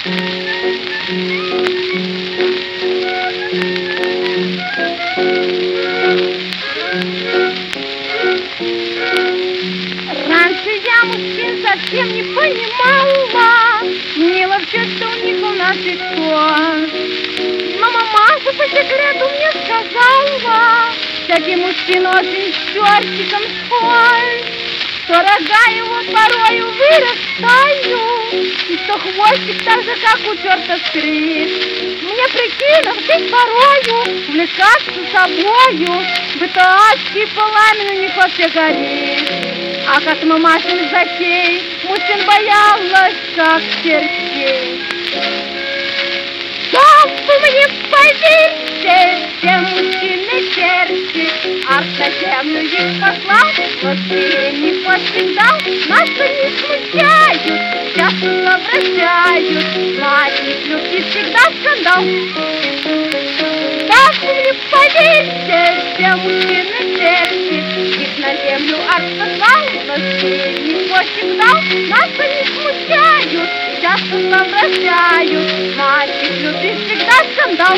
Раньше я мужчин совсем не понимала, мне вообще, что у них у нас икон. Но мамаша по секрету мне сказала, всякий мужчина очень с чертиком схож, что рога его порою вырастают, и что хвостик так же, как у черта скрит. Мне прикинувшись порою, увлекаться собою, бытоадский пламенник во все горит. А как мамашин затей, мужчин боялась, как чертей. Да вы мне поверьте, все мужчины черти, аж на землю их послал, восприятие повсегда нас не смущают, часто совращают, младших любви всегда скандал. Да вы мне поверьте, все мужчины черти, их на землю аж послал, восприятие повсегда нас не смущают, часто совращают, мальчик любит всегда скандал.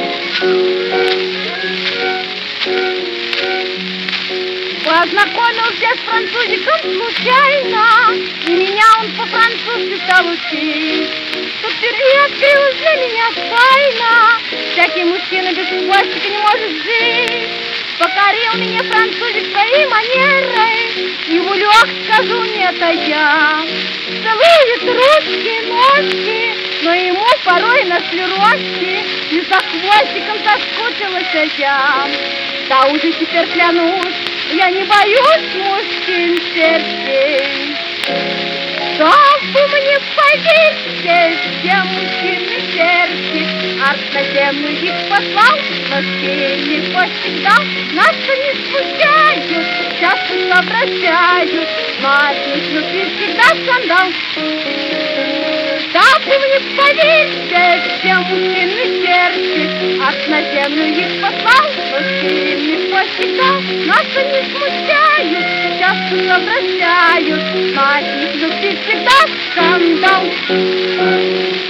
Познакомился с французиком случайно, и меня он по-французски стал учить. Тут впервые открылась для меня тайна, всякий мужчина без хвостика не может жить. Покорил меня французик своей манерой, и в улёг скажу не тая. Целует ручки, ножки, но ему порой нашли рожки, и за хвостиком соскучилась я. Да уже теперь клянусь, я не боюсь мужчин чертей. Да вы мне поверьте, все мужчины черти, аж на землю их послал, воспели повсегда нас не смущают, часто совращают, мать любви всегда скандал. Да вы мне поверьте, все мужчины черти, аж на землю их послал, воспели повсегда нас не смущают, часто совращают, мать любви всегда скандал.